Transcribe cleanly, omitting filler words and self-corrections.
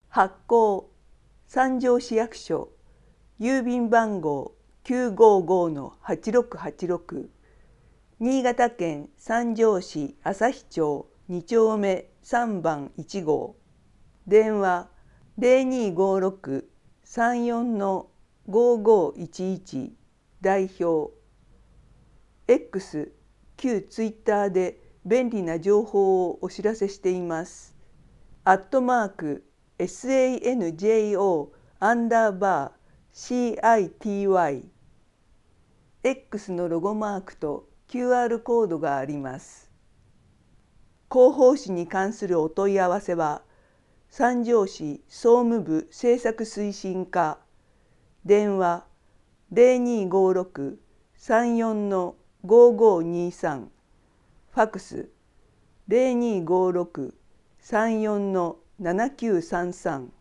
発行三条市役所郵便番号 955-8686 新潟県三条市旭町2丁目3番1号電話 0256-34-5511 代表 X 旧ツイッターで便利な情報をお知らせしています。@SANJO_CITY X のロゴマークと QR コードがあります。広報誌に関するお問い合わせは三条市総務部政策推進課電話 0256-34-5523 ファクス 0256-34-7933